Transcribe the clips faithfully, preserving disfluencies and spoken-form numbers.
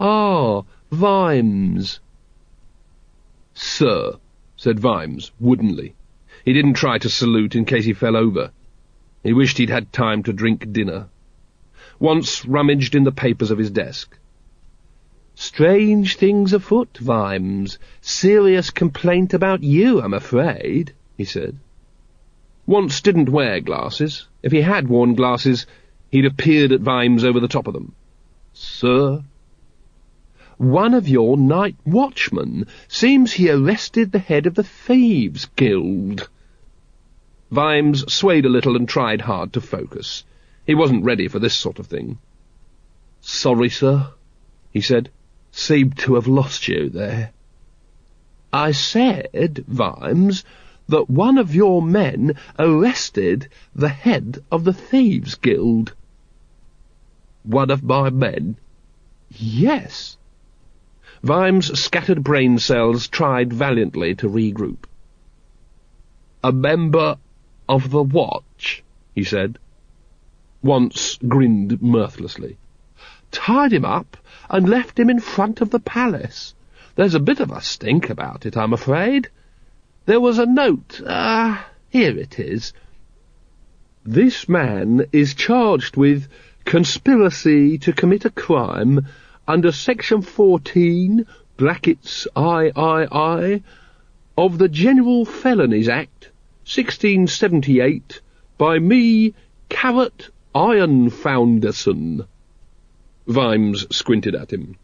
"Ah, Vimes." "Sir," said Vimes, woodenly. He didn't try to salute in case he fell over. He wished he'd had time to drink dinner. Once rummaged in the papers of his desk. "Strange things afoot, Vimes. Serious complaint about you, I'm afraid," he said. Once didn't wear glasses. If he had worn glasses, he'd have peered at Vimes over the top of them. "Sir?" "One of your night watchmen seems he arrested the head of the Thieves' Guild." Vimes swayed a little and tried hard to focus. He wasn't ready for this sort of thing. "Sorry, sir," he said. "Seemed to have lost you there." "I said, Vimes, that one of your men arrested the head of the Thieves' Guild." "One of my men?" "Yes." Vimes' scattered brain cells tried valiantly to regroup. "A member of the Watch," he said. Once grinned mirthlessly. "Tied him up and left him in front of the palace. There's a bit of a stink about it, I'm afraid. There was a note. Ah, here it is. This man is charged with conspiracy to commit a crime under Section fourteen, brackets I I I, of the General Felonies Act, sixteen seventy-eight, by me, Carrot Ironfounderson." Vimes squinted at him.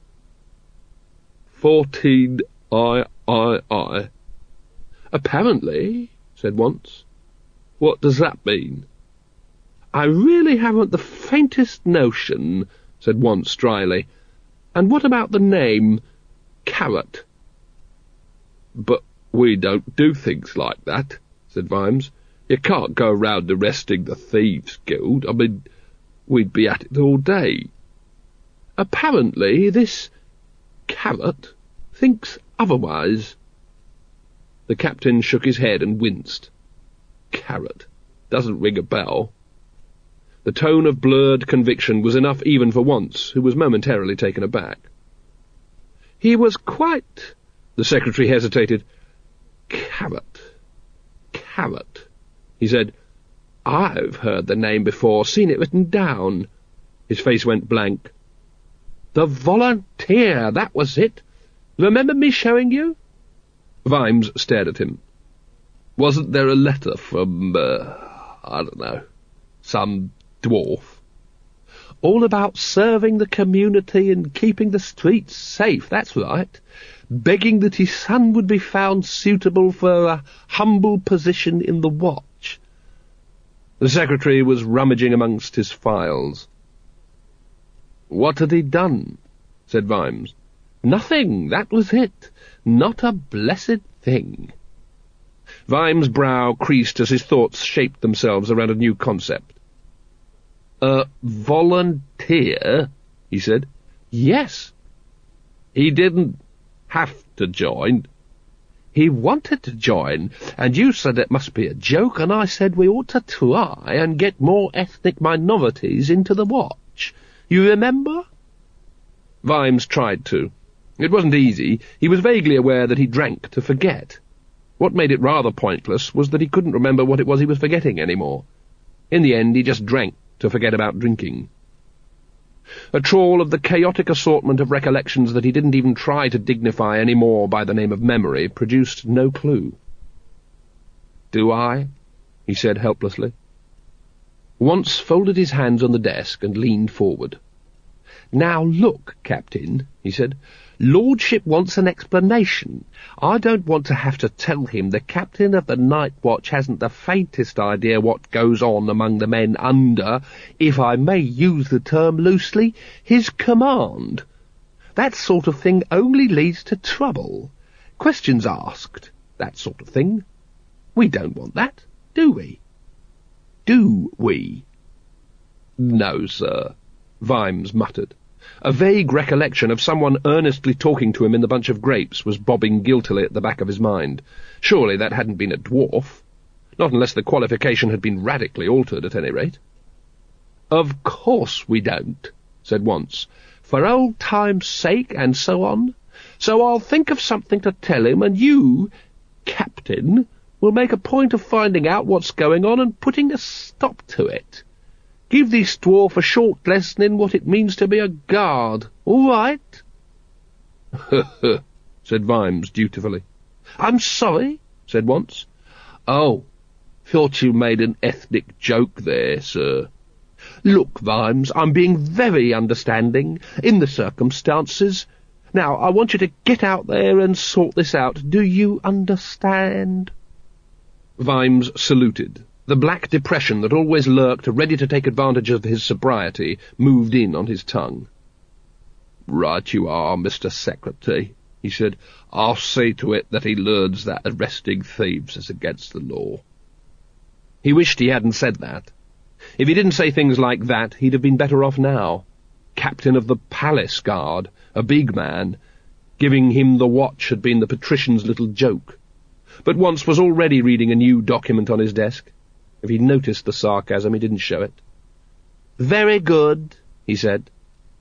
Fourteen I I I. "Apparently," said Once. "What does that mean?" "I really haven't the faintest notion," said Once dryly. "And what about the name, Carrot?" "But we don't do things like that," said Vimes. "You can't go round arresting the Thieves' Guild. I mean, we'd be at it all day." "Apparently this Carrot thinks otherwise." The captain shook his head and winced. Carrot doesn't ring a bell. The tone of blurred conviction was enough even for Once, who was momentarily taken aback. "He was quite—" The secretary hesitated. "Carrot. Carrot," he said. "I've heard the name before, seen it written down." His face went blank. "The Volunteer, that was it. Remember me showing you?" Vimes stared at him. "Wasn't there a letter from, uh, I don't know, some dwarf?" "All about serving the community and keeping the streets safe, that's right. Begging that his son would be found suitable for a humble position in the Watch." The secretary was rummaging amongst his files. "What had he done?" said Vimes. "Nothing, that was it. Not a blessed thing." Vimes' brow creased as his thoughts shaped themselves around a new concept. "A volunteer?" he said. "Yes." "He didn't have to join?" "He wanted to join, and you said it must be a joke, and I said we ought to try and get more ethnic minorities into the Watch. You remember?" Vimes tried to. It wasn't easy. He was vaguely aware that he drank to forget. What made it rather pointless was that he couldn't remember what it was he was forgetting anymore. In the end, he just drank to forget about drinking. A trawl of the chaotic assortment of recollections that he didn't even try to dignify any more by the name of memory produced no clue. "Do I?" he said helplessly. Once folded his hands on the desk and leaned forward. "Now look, Captain," he said. "Lordship wants an explanation. I don't want to have to tell him the captain of the Night Watch hasn't the faintest idea what goes on among the men under, if I may use the term loosely, his command. That sort of thing only leads to trouble. Questions asked, that sort of thing. We don't want that, do we? Do we?" "No, sir," Vimes muttered. A vague recollection of someone earnestly talking to him in the bunch of grapes was bobbing guiltily at the back of his mind. Surely that hadn't been a dwarf. Not unless the qualification had been radically altered, at any rate. "Of course we don't," said Once. for old time's sake, and so on. So I'll think of something to tell him, and you, Captain, will make a point of finding out what's going on and putting a stop to it. Give this dwarf a short lesson in what it means to be a guard, all right?" said Vimes dutifully. "I'm sorry," said Once. "Oh, thought you made an ethnic joke there, sir." "Look, Vimes, I'm being very understanding in the circumstances. Now, I want you to get out there and sort this out. Do you understand?" Vimes saluted. The black depression that always lurked, ready to take advantage of his sobriety, moved in on his tongue. "Right you are, Mister Secretary," he said. "I'll see to it that he learns that arresting thieves is against the law." He wished he hadn't said that. If he didn't say things like that, he'd have been better off now. Captain of the Palace Guard, a big man. Giving him the watch had been the patrician's little joke. But Once was already reading a new document on his desk. If he'd noticed the sarcasm, he didn't show it. "Very good," he said.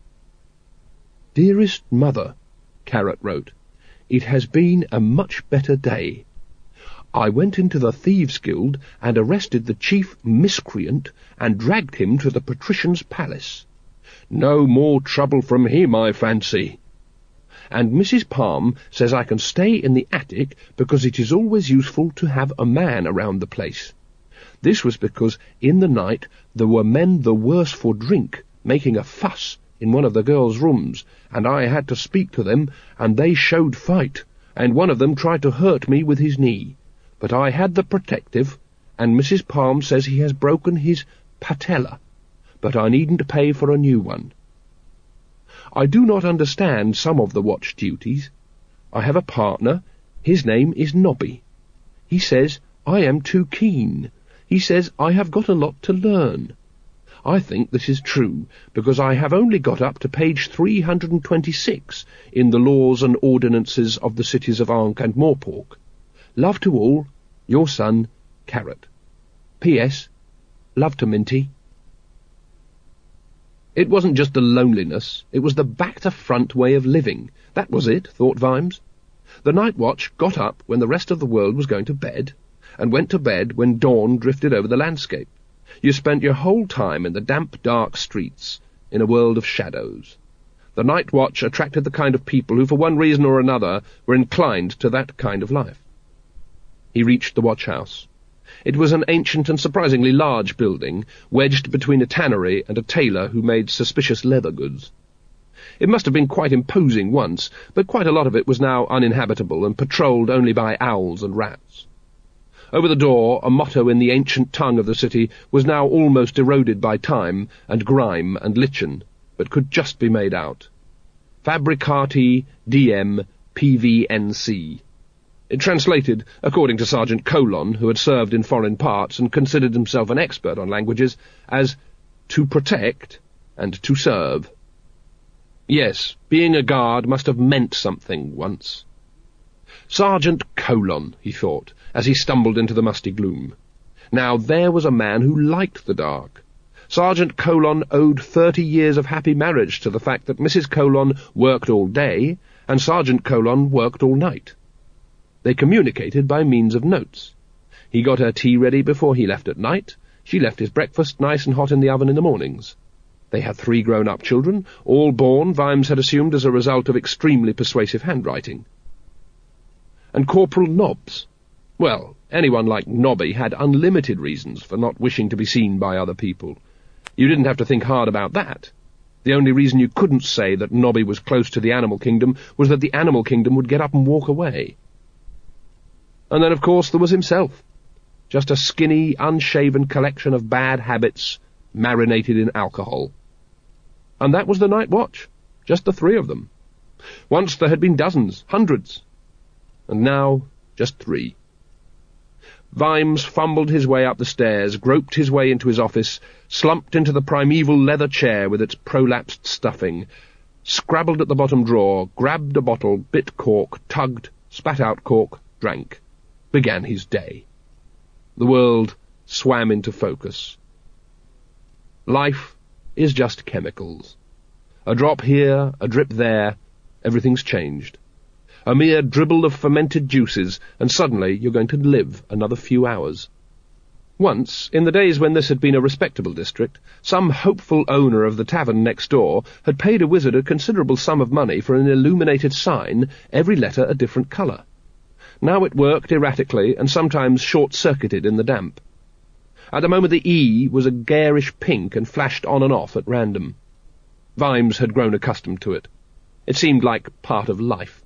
"Dearest Mother," Carrot wrote, "it has been a much better day. I went into the Thieves' Guild and arrested the chief miscreant and dragged him to the patrician's palace. No more trouble from him, I fancy. And Missus Palm says I can stay in the attic because it is always useful to have a man around the place. This was because in the night there were men the worse for drink making a fuss in one of the girls' rooms, and I had to speak to them, and they showed fight, and one of them tried to hurt me with his knee. But I had the protective, and Missus Palm says he has broken his patella, but I needn't pay for a new one. I do not understand some of the watch duties. I have a partner. His name is Nobby. He says I am too keen. He says I have got a lot to learn. I think this is true, because I have only got up to page three hundred and twenty-six in the laws and ordinances of the cities of Ankh and Morpork. Love to all, your son, Carrot. P S. Love to Minty. It wasn't just the loneliness, it was the back-to-front way of living. That was it, thought Vimes. The night watch got up when the rest of the world was going to bed, and went to bed when dawn drifted over the landscape. You spent your whole time in the damp, dark streets, in a world of shadows. The night watch attracted the kind of people who, for one reason or another, were inclined to that kind of life. He reached the watch-house. It was an ancient and surprisingly large building, wedged between a tannery and a tailor who made suspicious leather goods. It must have been quite imposing once, but quite a lot of it was now uninhabitable and patrolled only by owls and rats. Over the door, a motto in the ancient tongue of the city was now almost eroded by time and grime and lichen, but could just be made out. Fabricati D M P V N C. It translated, according to Sergeant Colon, who had served in foreign parts and considered himself an expert on languages, as to protect and to serve. Yes, being a guard must have meant something once. Sergeant Colon, he thought, as he stumbled into the musty gloom. Now there was a man who liked the dark. Sergeant Colon owed thirty years of happy marriage to the fact that Missus Colon worked all day and Sergeant Colon worked all night. They communicated by means of notes. He got her tea ready before he left at night. She left his breakfast nice and hot in the oven in the mornings. They had three grown-up children, all born, Vimes had assumed, as a result of extremely persuasive handwriting. And Corporal Nobbs. Well, anyone like Nobby had unlimited reasons for not wishing to be seen by other people. You didn't have to think hard about that. The only reason you couldn't say that Nobby was close to the animal kingdom was that the animal kingdom would get up and walk away. And then, of course, there was himself. Just a skinny, unshaven collection of bad habits marinated in alcohol. And that was the night watch. Just the three of them. Once there had been dozens, hundreds. And now, just three. Vimes fumbled his way up the stairs, groped his way into his office, slumped into the primeval leather chair with its prolapsed stuffing, scrabbled at the bottom drawer, grabbed a bottle, bit cork, tugged, spat out cork, drank. Began his day. The world swam into focus. Life is just chemicals. A drop here, a drip there, everything's changed. A mere dribble of fermented juices, and suddenly you're going to live another few hours. Once, in the days when this had been a respectable district, some hopeful owner of the tavern next door had paid a wizard a considerable sum of money for an illuminated sign, every letter a different colour. Now it worked erratically and sometimes short-circuited in the damp. At the moment the E was a garish pink and flashed on and off at random. Vimes had grown accustomed to it. It seemed like part of life.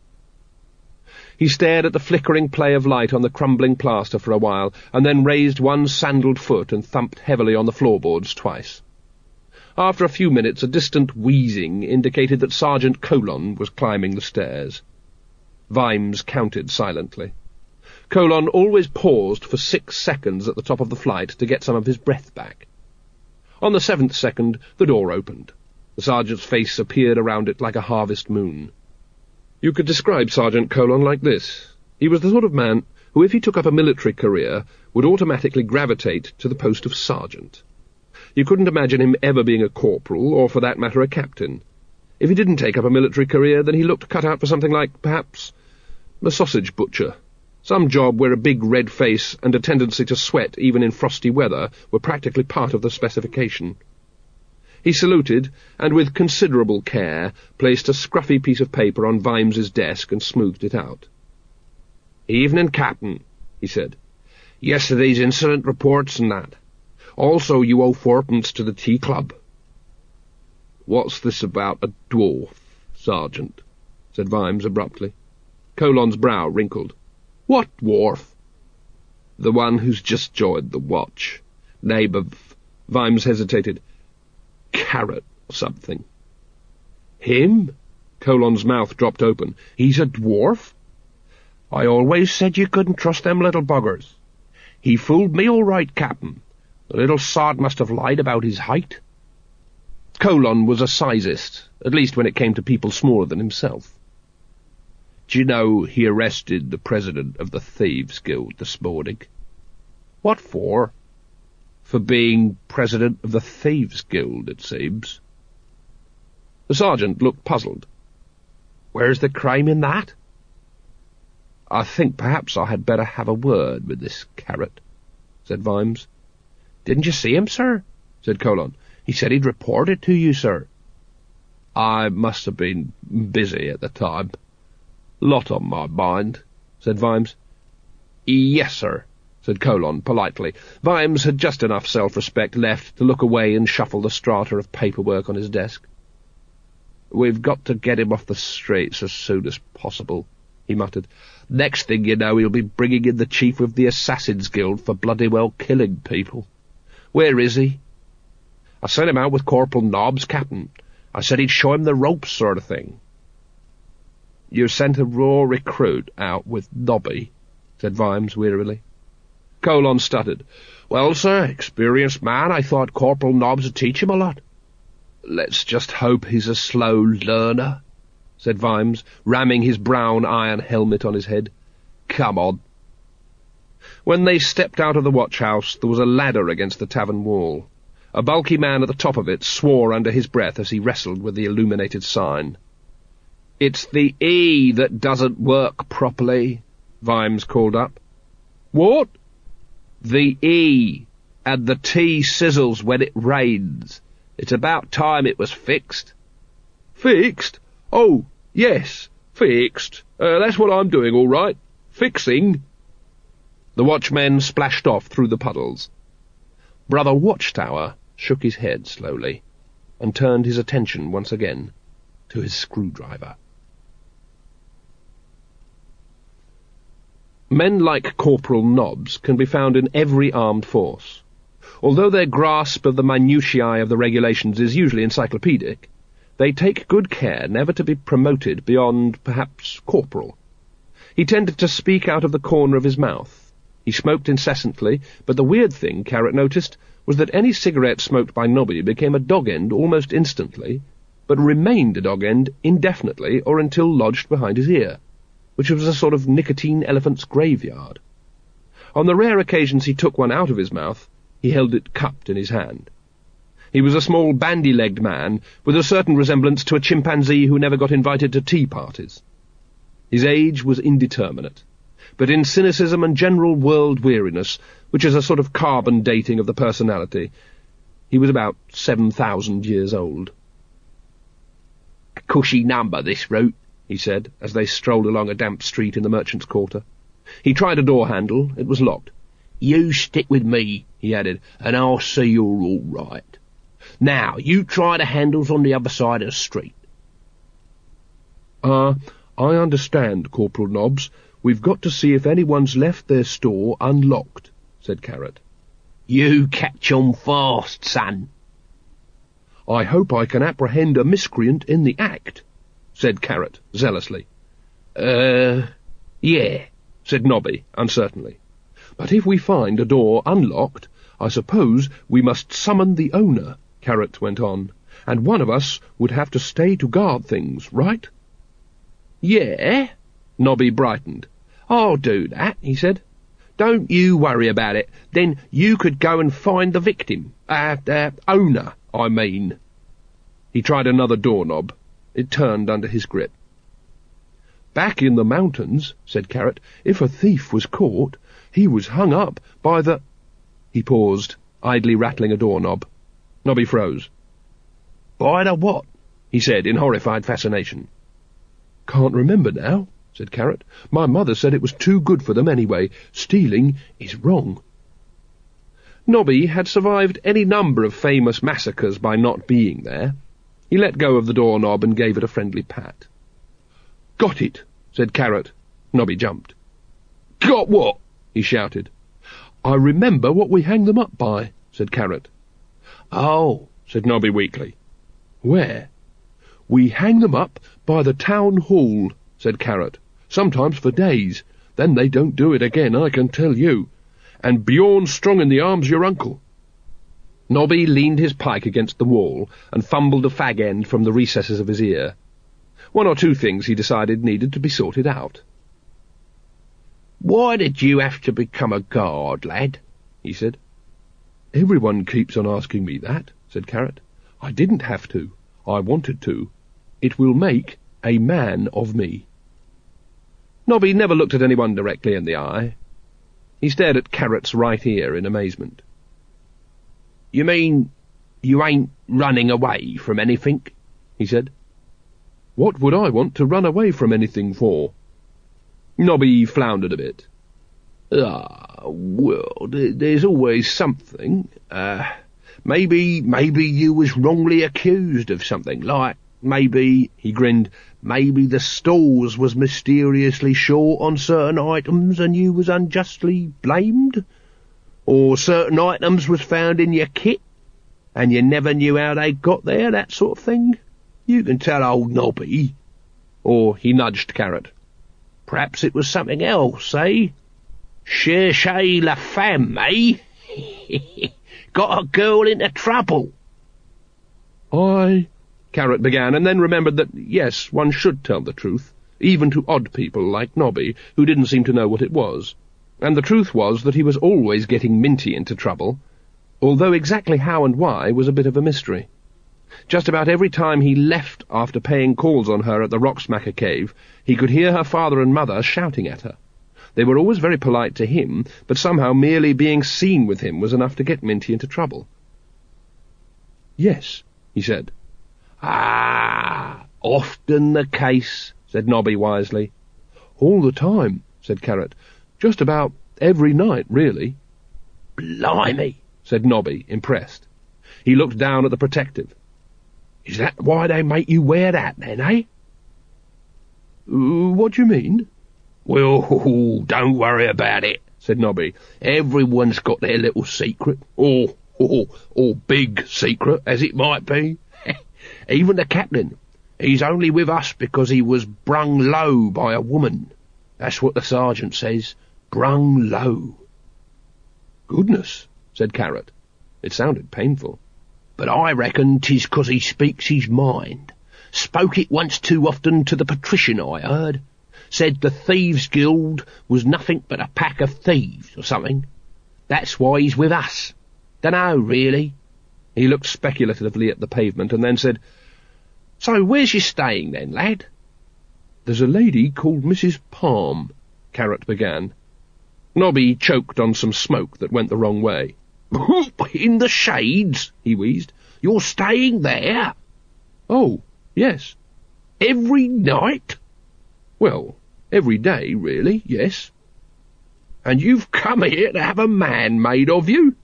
He stared at the flickering play of light on the crumbling plaster for a while, and then raised one sandalled foot and thumped heavily on the floorboards twice. After a few minutes a distant wheezing indicated that Sergeant Colon was climbing the stairs. Vimes counted silently. Colon always paused for six seconds at the top of the flight to get some of his breath back. On the seventh second the door opened. The sergeant's face appeared around it like a harvest moon. You could describe Sergeant Colon like this. He was the sort of man who, if he took up a military career, would automatically gravitate to the post of sergeant. You couldn't imagine him ever being a corporal, or for that matter a captain. If he didn't take up a military career, then he looked cut out for something like, perhaps, a sausage butcher. Some job where a big red face and a tendency to sweat even in frosty weather were practically part of the specification. He saluted, and with considerable care placed a scruffy piece of paper on Vimes's desk and smoothed it out. "Evening, Captain," he said. "Yesterday's incident reports and that. Also, you owe fourpence to the tea club." "What's this about a dwarf, Sergeant?" said Vimes abruptly. Colon's brow wrinkled. "What dwarf?" "The one who's just joined the watch. Name of—" Vimes hesitated. "Carrot or something." "Him?" Colon's mouth dropped open. "He's a dwarf? I always said you couldn't trust them little buggers. He fooled me all right, Captain. The little sod must have lied about his height." Colon was a sizist, at least when it came to people smaller than himself. "D'you know he arrested the president of the Thieves' Guild this morning?" "What for?" "For being president of the Thieves' Guild, it seems." The sergeant looked puzzled. "Where's the crime in that?" "I think perhaps I had better have a word with this Carrot," said Vimes. "Didn't you see him, sir?" said Colon. "He said he'd report it to you, sir." "I must have been busy at the time. Lot on my mind," said Vimes. "Yes, sir," said Colon politely. Vimes had just enough self-respect left to look away and shuffle the strata of paperwork on his desk. "We've got to get him off the streets as soon as possible," he muttered. "Next thing you know he'll be bringing in the chief of the Assassins' Guild for bloody well killing people. Where is he?" "I sent him out with Corporal Nobbs, Captain. I said he'd show him the ropes, sort of thing." "You sent a raw recruit out with Nobby?" said Vimes wearily. Colon stuttered. "Well, sir, experienced man, I thought Corporal Nobbs would teach him a lot." "Let's just hope he's a slow learner," said Vimes, ramming his brown iron helmet on his head. "Come on." When they stepped out of the watch-house, there was a ladder against the tavern wall. A bulky man at the top of it swore under his breath as he wrestled with the illuminated sign. "It's the E that doesn't work properly," Vimes called up. "What?" "The E, and the T sizzles when it rains. It's about time it was fixed." "Fixed? Oh, yes, fixed. Uh, that's what I'm doing, all right. Fixing." The watchmen splashed off through the puddles. Brother Watchtower shook his head slowly, and turned his attention once again to his screwdriver. Men like Corporal Nobbs can be found in every armed force. Although their grasp of the minutiae of the regulations is usually encyclopedic, they take good care never to be promoted beyond, perhaps, corporal. He tended to speak out of the corner of his mouth. He smoked incessantly, but the weird thing, Carrot noticed, was that any cigarette smoked by Nobby became a dog-end almost instantly, but remained a dog-end indefinitely or until lodged behind his ear, which was a sort of nicotine elephant's graveyard. On the rare occasions he took one out of his mouth, he held it cupped in his hand. He was a small, bandy-legged man, with a certain resemblance to a chimpanzee who never got invited to tea parties. His age was indeterminate, but in cynicism and general world-weariness, which is a sort of carbon dating of the personality, he was about seven thousand years old. "A cushy number, this route," he said, as they strolled along a damp street in the merchant's quarter. He tried a door handle. It was locked. "You stick with me," he added, "and I'll see you're all right. Now, you try the handles on the other side of the street." Ah, uh, I understand, Corporal Nobbs. We've got to see if anyone's left their store unlocked," said Carrot. "You catch on fast, son." "I hope I can apprehend a miscreant in the act," said Carrot zealously. Uh, yeah, said Nobby uncertainly. "But if we find a door unlocked, I suppose we must summon the owner," Carrot went on, "and one of us would have to stay to guard things, right?" "Yeah," Nobby brightened. "I'll do that," he said. "Don't you worry about it. Then you could go and find the victim. Uh, uh, owner, I mean." He tried another doorknob. It turned under his grip. "Back in the mountains," said Carrot, "if a thief was caught, he was hung up by the—" He paused, idly rattling a doorknob. Nobby froze. "By the what?" he said in horrified fascination. "Can't remember now," said Carrot. "My mother said it was too good for them anyway. Stealing is wrong." Nobby had survived any number of famous massacres by not being there. He let go of the doorknob and gave it a friendly pat. "Got it," said Carrot. Nobby jumped. "Got what?" he shouted. "I remember what we hang them up by," said Carrot. "Oh," said Nobby weakly. "Where?" "We hang them up by the town hall," said Carrot. "Sometimes for days. Then they don't do it again, I can tell you. And Bjorn's strong in the arms, your uncle." Nobby leaned his pike against the wall and fumbled a fag end from the recesses of his ear. One or two things, he decided, needed to be sorted out. "Why did you have to become a guard, lad?" he said. "Everyone keeps on asking me that," said Carrot. "I didn't have to. I wanted to. It will make a man of me." Nobby never looked at anyone directly in the eye. He stared at Carrot's right ear in amazement. "You mean you ain't running away from anything?" he said. "What would I want to run away from anything for?" Nobby floundered a bit. "Ah, well, there's always something. Uh, maybe, maybe you was wrongly accused of something, like, maybe," he grinned, "maybe the stores was mysteriously short on certain items and you was unjustly blamed? Or certain items was found in your kit and you never knew how they got there, that sort of thing? You can tell old Nobby." Or he nudged Carrot. "Perhaps it was something else, eh? Cherchez la femme, eh? Got a girl into trouble." "I—" Carrot began, and then remembered that, yes, one should tell the truth, even to odd people like Nobby, who didn't seem to know what it was. And the truth was that he was always getting Minty into trouble, although exactly how and why was a bit of a mystery. Just about every time he left after paying calls on her at the Rocksmacker cave, he could hear her father and mother shouting at her. They were always very polite to him, but somehow merely being seen with him was enough to get Minty into trouble. "Yes," he said. "Ah, often the case," said Nobby wisely. "All the time," said Carrot. "Just about every night, really." "Blimey," said Nobby, impressed. He looked down at the protective. "Is that why they make you wear that, then, eh?" Uh, what do you mean?" "Well, don't worry about it," said Nobby. "Everyone's got their little secret, or, or, or big secret, as it might be. Even the captain. He's only with us because he was brung low by a woman. That's what the sergeant says. Brung low." "Goodness," said Carrot. It sounded painful. "But I reckon 'tis 'cause he speaks his mind. Spoke it once too often to the patrician, I heard. Said the Thieves' Guild was nothing but a pack of thieves, or something. That's why he's with us. Dunno, really. He looked speculatively at the pavement and then said, "So where's you staying then, lad?" "There's a lady called Missus Palm," Carrot began. Nobby choked on some smoke that went the wrong way. "In the shades?" he wheezed. "You're staying there?" "Oh, yes." "Every night?" "Well, every day, really, yes." "And you've come here to have a man made of you?"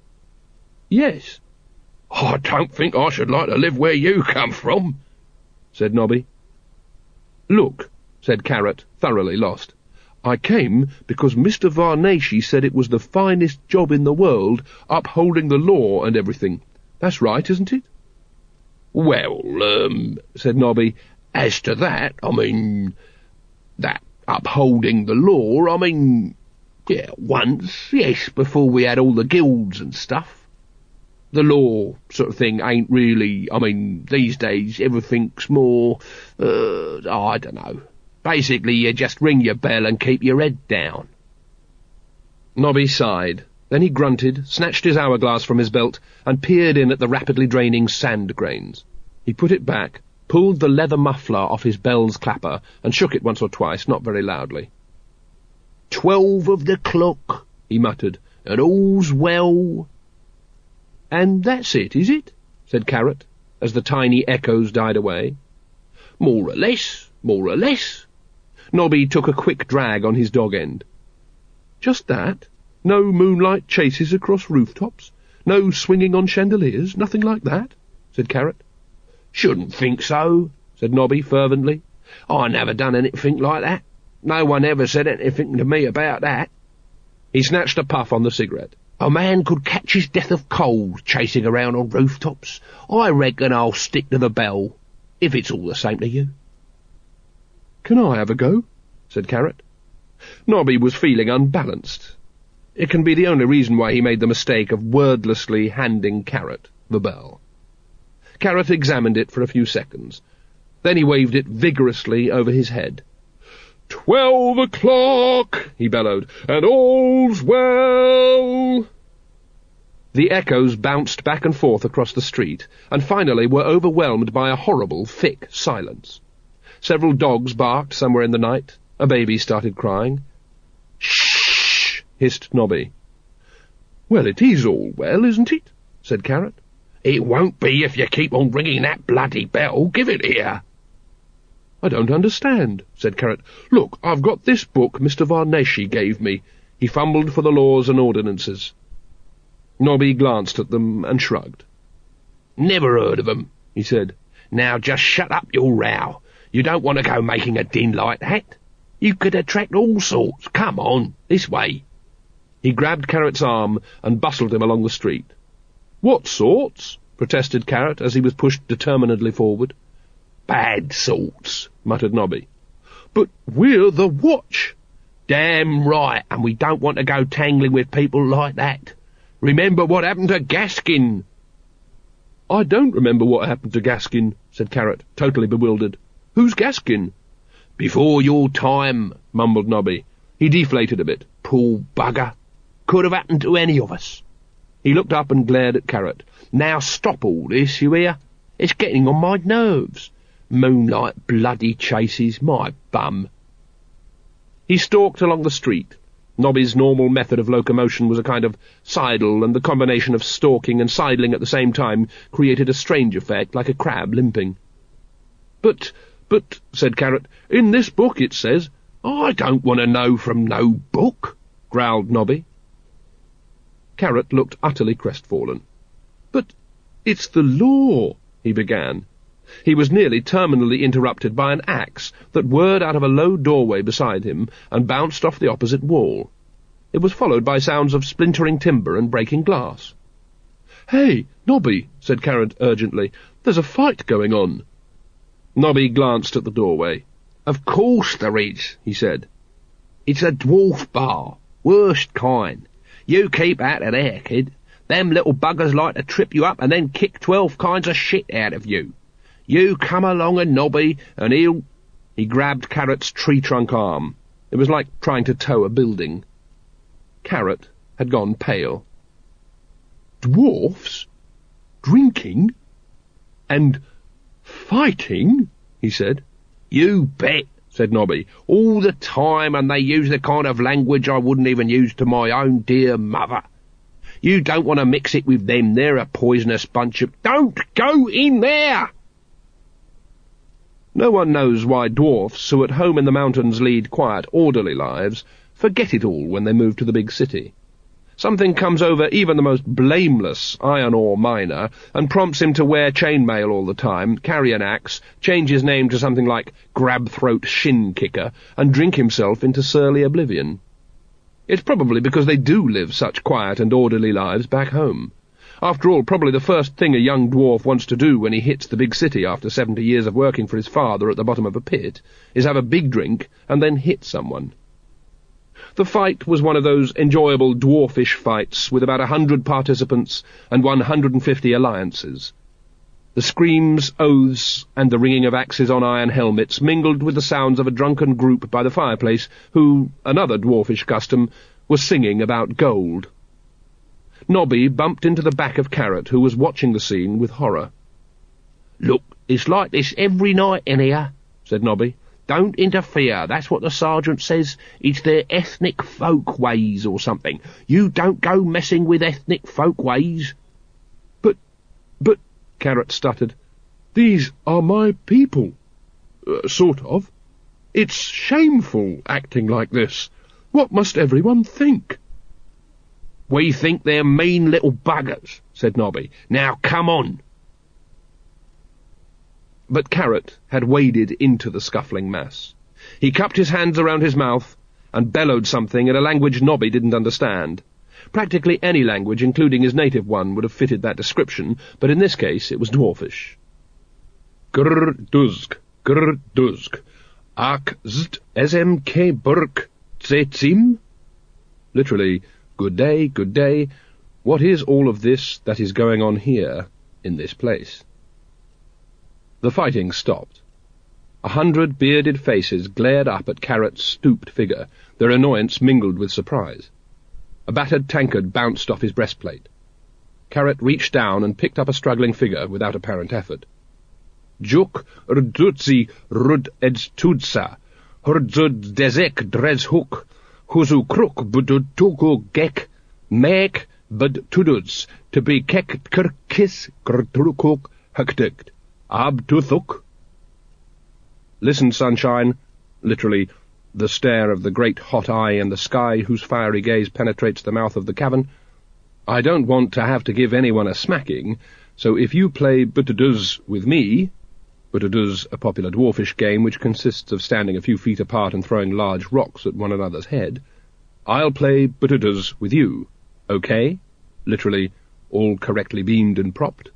"Yes." "I don't think I should like to live where you come from," said Nobby. "Look," said Carrot, thoroughly lost. "I came because Mister Varnacci said it was the finest job in the world, upholding the law and everything. That's right, isn't it?" "Well, um," said Nobby, "as to that, I mean, that upholding the law, I mean, yeah, once, yes, before we had all the guilds and stuff. The law sort of thing ain't really, I mean, these days everything's more, uh, I don't know. Basically, you just ring your bell and keep your head down." Nobby sighed. Then he grunted, snatched his hourglass from his belt, and peered in at the rapidly draining sand grains. He put it back, pulled the leather muffler off his bell's clapper, and shook it once or twice, not very loudly. "Twelve of the clock," he muttered, "and all's well." "And that's it, is it?" said Carrot, as the tiny echoes died away. "More or less, more or less." Nobby took a quick drag on his dog-end. "Just that? No moonlight chases across rooftops? No swinging on chandeliers? Nothing like that?" said Carrot. "Shouldn't think so," said Nobby fervently. "I never done anything like that. No one ever said anything to me about that." He snatched a puff on the cigarette. "A man could catch his death of cold chasing around on rooftops. I reckon I'll stick to the bell, if it's all the same to you." "Can I have a go?" said Carrot. Nobby was feeling unbalanced. It can be the only reason why he made the mistake of wordlessly handing Carrot the bell. Carrot examined it for a few seconds. Then he waved it vigorously over his head. "Twelve o'clock!" he bellowed, "and all's well!" The echoes bounced back and forth across the street, and finally were overwhelmed by a horrible, thick silence. Several dogs barked somewhere in the night. A baby started crying. "Shh!" hissed Nobby. "Well, it is all well, isn't it?" said Carrot. "It won't be if you keep on ringing that bloody bell. Give it here." "I don't understand," said Carrot. "Look, I've got this book Mister Varnacci gave me." He fumbled for the laws and ordinances. Nobby glanced at them and shrugged. "Never heard of 'em," he said. "Now just shut up your row. You don't want to go making a din like that. You could attract all sorts. Come on, this way." He grabbed Carrot's arm and bustled him along the street. "What sorts?" protested Carrot as he was pushed determinedly forward. "Bad sorts," muttered Nobby. "But we're the Watch." "Damn right, and we don't want to go tangling with people like that. Remember what happened to Gaskin." "I don't remember what happened to Gaskin," said Carrot, totally bewildered. "Who's Gaskin?" "Before your time," mumbled Nobby. He deflated a bit. "Poor bugger. Could have happened to any of us." He looked up and glared at Carrot. "Now stop all this, you hear? It's getting on my nerves. Moonlight bloody chases, my bum." He stalked along the street. Nobby's normal method of locomotion was a kind of sidle, and the combination of stalking and sidling at the same time created a strange effect, like a crab limping. But, but, said Carrot, "in this book it says—" "I don't want to know from no book," growled Nobby. Carrot looked utterly crestfallen. "But it's the law," he began. He was nearly terminally interrupted by an axe that whirred out of a low doorway beside him and bounced off the opposite wall. It was followed by sounds of splintering timber and breaking glass. "Hey, Nobby," said Carrot urgently, "there's a fight going on." Nobby glanced at the doorway. "Of course there is," he said. "It's a dwarf bar. Worst kind. You keep out of there, kid. Them little buggers like to trip you up and then kick twelve kinds of shit out of you. You come along a Nobby, and he'll—" He grabbed Carrot's tree-trunk arm. It was like trying to tow a building. Carrot had gone pale. "Dwarfs?" Drinking? And fighting? He said. You bet, said Nobby. All the time, and they use the kind of language I wouldn't even use to my own dear mother. You don't want to mix it with them. They're a poisonous bunch of... Don't go in there! No one knows why dwarfs, who at home in the mountains lead quiet, orderly lives, forget it all when they move to the big city. Something comes over even the most blameless iron-ore miner and prompts him to wear chainmail all the time, carry an axe, change his name to something like Grabthroat Shin-Kicker, and drink himself into surly oblivion. It's probably because they do live such quiet and orderly lives back home. After all, probably the first thing a young dwarf wants to do when he hits the big city after seventy years of working for his father at the bottom of a pit is have a big drink and then hit someone. The fight was one of those enjoyable dwarfish fights with about a hundred participants and one hundred and fifty alliances. The screams, oaths, and the ringing of axes on iron helmets mingled with the sounds of a drunken group by the fireplace who, another dwarfish custom, was singing about gold. Nobby bumped into the back of Carrot, who was watching the scene with horror. "Look, it's like this every night in here," said Nobby. "Don't interfere, that's what the sergeant says. It's their ethnic folk ways or something. You don't go messing with ethnic folk ways." But, but, Carrot stuttered, "these are my people. Uh, sort of. It's shameful acting like this. What must everyone think?" "We think they're mean little buggers," said Nobby. "Now come on." But Carrot had waded into the scuffling mass. He cupped his hands around his mouth and bellowed something in a language Nobby didn't understand. Practically any language, including his native one, would have fitted that description, but in this case it was dwarfish. Grr duzg, grr duzg, ak zt smk burk tsetzim? Literally, good day, good day. What is all of this that is going on here, in this place? The fighting stopped. A hundred bearded faces glared up at Carrot's stooped figure, their annoyance mingled with surprise. A battered tankard bounced off his breastplate. Carrot reached down and picked up a struggling figure without apparent effort. "Juk rdutzi rud edstudsa, hurdzud dezek drezhuk, huzu kruk budutuku gek, mek bud tududs, to be kek kirkis grtrukuk hukdukt. Abduthuk." "Listen, sunshine," literally, the stare of the great hot eye in the sky whose fiery gaze penetrates the mouth of the cavern. "I don't want to have to give anyone a smacking, so if you play Butaduz with me—" Butaduz, a popular dwarfish game which consists of standing a few feet apart and throwing large rocks at one another's head, "I'll play Butaduz with you, okay?" Literally, all correctly beamed and propped.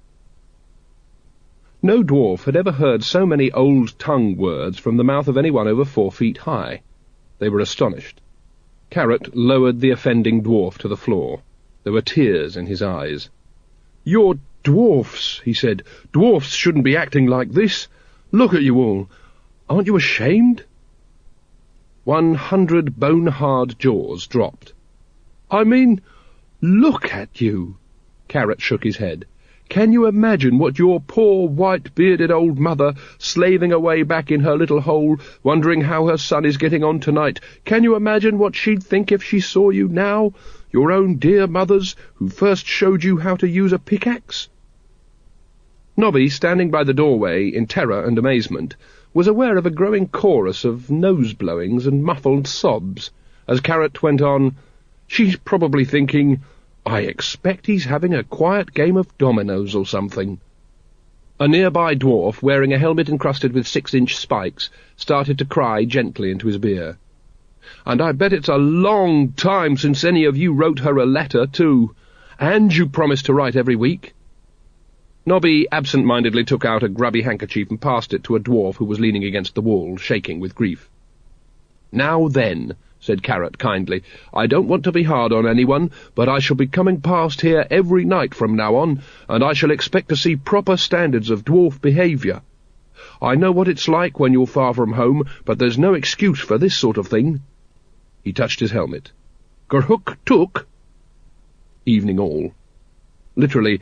No dwarf had ever heard so many old-tongue words from the mouth of anyone over four feet high. They were astonished. Carrot lowered the offending dwarf to the floor. There were tears in his eyes. "You're dwarfs," he said. "Dwarfs shouldn't be acting like this. Look at you all. Aren't you ashamed?" One hundred bone-hard jaws dropped. "I mean, look at you." Carrot shook his head. "Can you imagine what your poor white-bearded old mother, slaving away back in her little hole, wondering how her son is getting on tonight, can you imagine what she'd think if she saw you now, your own dear mothers, who first showed you how to use a pickaxe?" Nobby, standing by the doorway in terror and amazement, was aware of a growing chorus of nose-blowings and muffled sobs, as Carrot went on, "She's probably thinking, I expect he's having a quiet game of dominoes or something." A nearby dwarf, wearing a helmet encrusted with six-inch spikes, started to cry gently into his beer. "And I bet it's a long time since any of you wrote her a letter, too. And you promised to write every week." Nobby absent-mindedly took out a grubby handkerchief and passed it to a dwarf who was leaning against the wall, shaking with grief. "Now then," said Carrot kindly, "I don't want to be hard on anyone, but I shall be coming past here every night from now on, and I shall expect to see proper standards of dwarf behaviour. I know what it's like when you're far from home, but there's no excuse for this sort of thing." He touched his helmet. "Gerhook took." Evening all. Literally,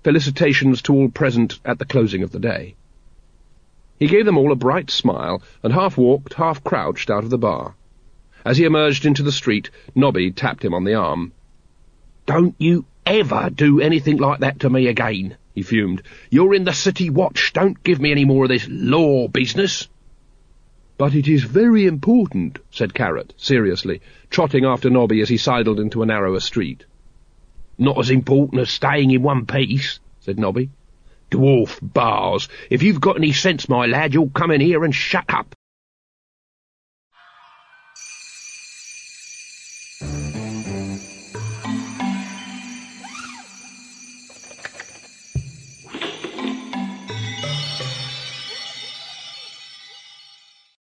felicitations to all present at the closing of the day. He gave them all a bright smile, and half walked, half crouched out of the bar. As he emerged into the street, Nobby tapped him on the arm. "Don't you ever do anything like that to me again," he fumed. "You're in the City Watch. Don't give me any more of this law business." "But it is very important," said Carrot, seriously, trotting after Nobby as he sidled into a narrower street. "Not as important as staying in one piece," said Nobby. "Dwarf bars! If you've got any sense, my lad, you'll come in here and shut up."